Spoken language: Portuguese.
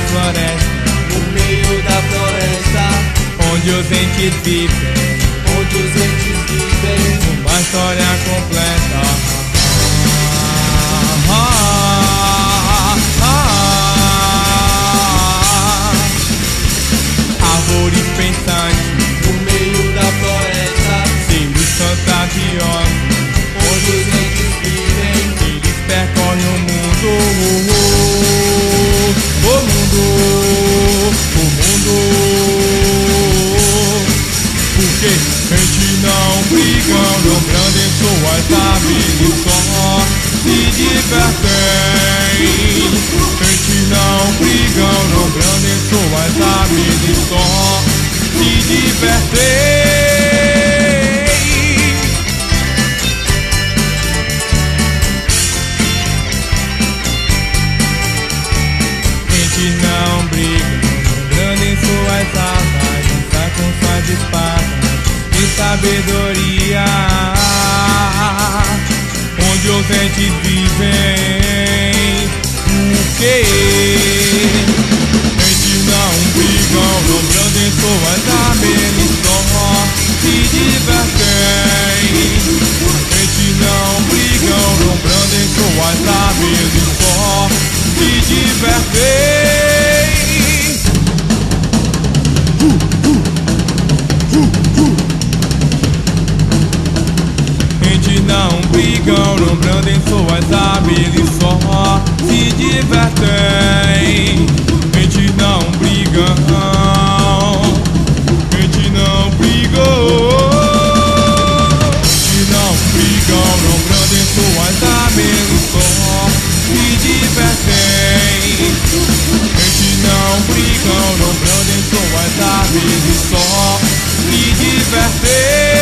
floresta, onde os entes vivem, uma história completa. Árvores pensantes no meio da floresta, seres fantasiosos, onde os entes vivem, eles percorrem o mundo, o mundo, o mundo. Porque gente não brigam, não brandem suas armas, só se divertem. Gente não brigam, não brandem suas armas, só se divertem. Gente não briga, não brandem suas armas, está com suas espadas de sabedoria, onde os entes vivem. O quê? Gente não brigam, não brandem suas armas, só se divertem. Gente não brigam, não brandem suas armas, só se divertem. Gente não brigam, não brandem suas armas, só se divertem. Gente não brigam, gente não brigam. Gente não brigam, não brandem suas armas, só se divertem. Gente não brigam, não brandem suas armas, só se divertem.